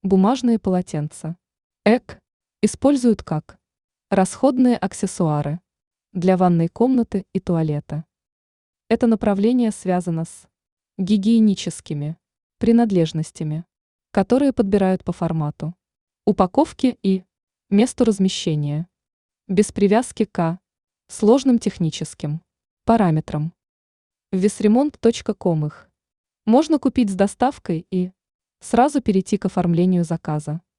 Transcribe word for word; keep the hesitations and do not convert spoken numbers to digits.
Бумажные полотенца. Эк используют как расходные аксессуары для ванной комнаты и туалета. Это направление связано с гигиеническими принадлежностями, которые подбирают по формату, упаковке и месту размещения, без привязки к сложным техническим параметрам. В весремонт точка ком их можно купить с доставкой и сразу перейти к оформлению заказа.